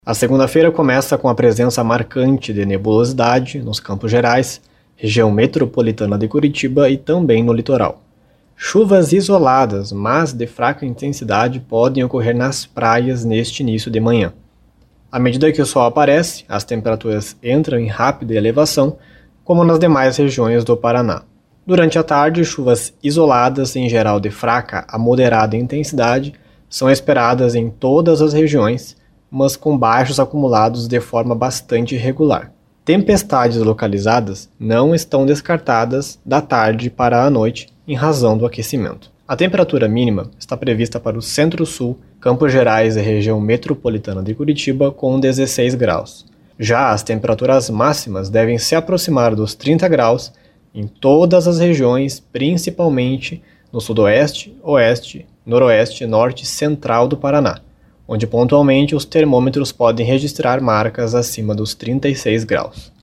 A segunda-feira começa com a presença marcante de nebulosidade nos Campos Gerais, região metropolitana de Curitiba e também no litoral. Chuvas isoladas, mas de fraca intensidade, podem ocorrer nas praias neste início de manhã. À medida que o sol aparece, as temperaturas entram em rápida elevação, como nas demais regiões do Paraná. Durante a tarde, chuvas isoladas, em geral de fraca a moderada intensidade, são esperadas em todas as regiões, mas com baixos acumulados de forma bastante irregular. Tempestades localizadas não estão descartadas da tarde para a noite em razão do aquecimento. A temperatura mínima está prevista para o Centro-Sul, Campos Gerais e região metropolitana de Curitiba com 16 graus. Já as temperaturas máximas devem se aproximar dos 30 graus em todas as regiões, principalmente no sudoeste, oeste, noroeste, norte e central do Paraná, onde pontualmente os termômetros podem registrar marcas acima dos 36 graus.